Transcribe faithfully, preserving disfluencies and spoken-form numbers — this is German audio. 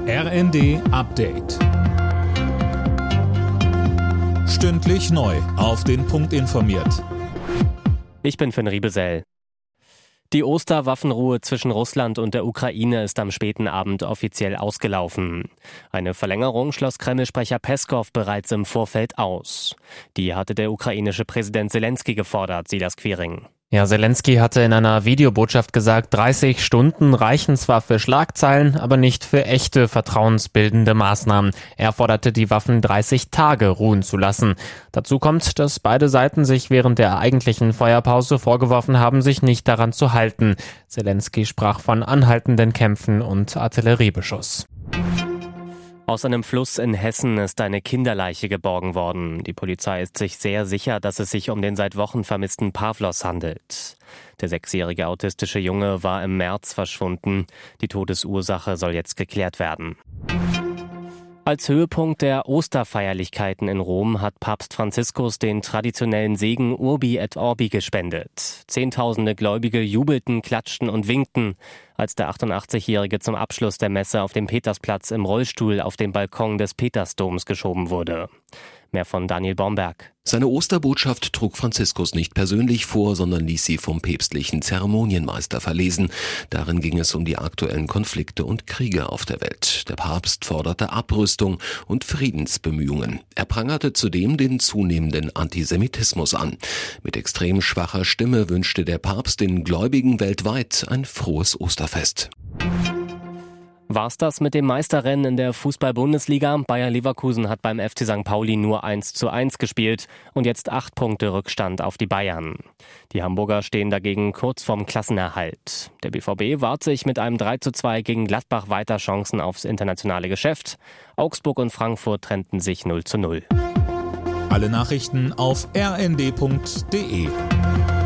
R N D Update. Stündlich neu auf den Punkt informiert. Ich bin Finn Riebesell. Die Osterwaffenruhe zwischen Russland und der Ukraine ist am späten Abend offiziell ausgelaufen. Eine Verlängerung schloss Kreml-Sprecher Peskow bereits im Vorfeld aus. Die hatte der ukrainische Präsident Selenskyj gefordert, Silas Quiring. Ja, Selenskyj hatte in einer Videobotschaft gesagt, dreißig Stunden reichen zwar für Schlagzeilen, aber nicht für echte vertrauensbildende Maßnahmen. Er forderte die Waffen dreißig Tage ruhen zu lassen. Dazu kommt, dass beide Seiten sich während der eigentlichen Feuerpause vorgeworfen haben, sich nicht daran zu halten. Selenskyj sprach von anhaltenden Kämpfen und Artilleriebeschuss. Aus einem Fluss in Hessen ist eine Kinderleiche geborgen worden. Die Polizei ist sich sehr sicher, dass es sich um den seit Wochen vermissten Pavlos handelt. Der sechsjährige autistische Junge war im März verschwunden. Die Todesursache soll jetzt geklärt werden. Als Höhepunkt der Osterfeierlichkeiten in Rom hat Papst Franziskus den traditionellen Segen Urbi et Orbi gespendet. Zehntausende Gläubige jubelten, klatschten und winkten, als der achtundachtzigjährige zum Abschluss der Messe auf dem Petersplatz im Rollstuhl auf den Balkon des Petersdoms geschoben wurde. Mehr von Daniel Bomberg. Seine Osterbotschaft trug Franziskus nicht persönlich vor, sondern ließ sie vom päpstlichen Zeremonienmeister verlesen. Darin ging es um die aktuellen Konflikte und Kriege auf der Welt. Der Papst forderte Abrüstung und Friedensbemühungen. Er prangerte zudem den zunehmenden Antisemitismus an. Mit extrem schwacher Stimme wünschte der Papst den Gläubigen weltweit ein frohes Osterfest. War's das mit dem Meisterrennen in der Fußball-Bundesliga? Bayer Leverkusen hat beim F C Sankt Pauli nur eins zu eins gespielt und jetzt acht Punkte Rückstand auf die Bayern. Die Hamburger stehen dagegen kurz vorm Klassenerhalt. Der B V B wahrt sich mit einem drei zu zwei gegen Gladbach weiter Chancen aufs internationale Geschäft. Augsburg und Frankfurt trennten sich null zu null. Alle Nachrichten auf r n d punkt d e.